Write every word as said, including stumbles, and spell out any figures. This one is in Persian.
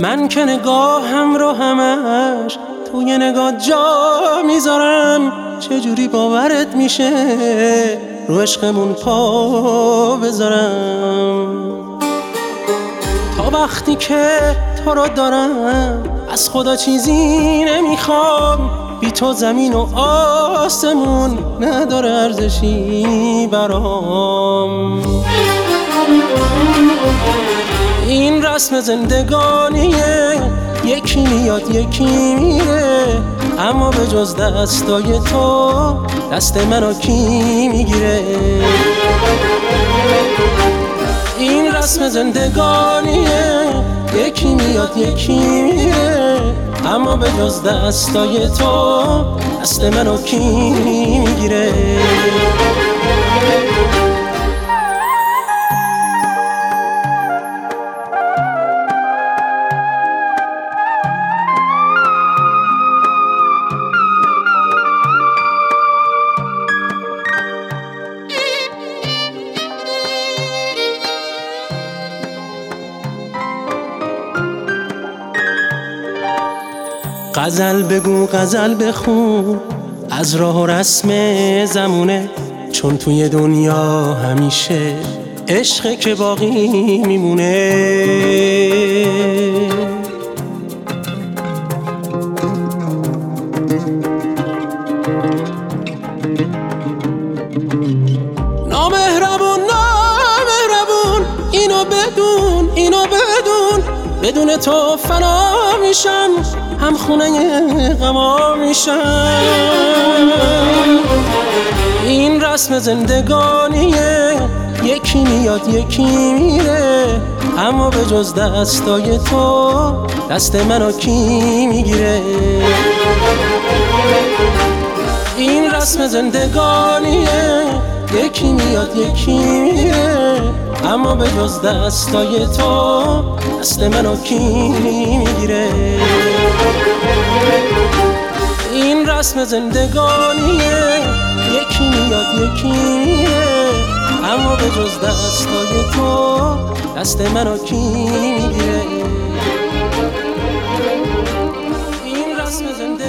من که نگاهم رو همش توی نگاه جا میذارم. چجوری باورت میشه رو عشقمون پا بذارم؟ تا وقتی که تو رو دارم از خدا چیزی نمیخوام. بی تو زمین و آسمون نداره ارزشی برام. این رسم زندگانیه، یکی میاد یکی میره، اما به جز دستای تو دست منو کی میگیره؟ این رسم زندگانیه، یکی میاد یکی میره، اما به جز دستای تو دست منو کی میگیره؟ غزل بگو غزل بخون از راه و رسم زمونه، چون توی دنیا همیشه عشق که باقی میمونه. نامهربون نامهربون اینو بدون اینو بدون، بدون تو فنا میشم، هم خونه غما میشم. این رسم زندگانیه، یکی میاد یکی میره، اما به جز دستای تو دست منو کی میگیره؟ این رسم زندگانیه، یکی میاد یکی میره، اما به جز دستای تو دست منو کی میگیره؟ این رسم زندگانیه، یکی میاد یکی میره، اما به جز دستای تو دست منو کی میگیره؟ این رسم زندگانیه.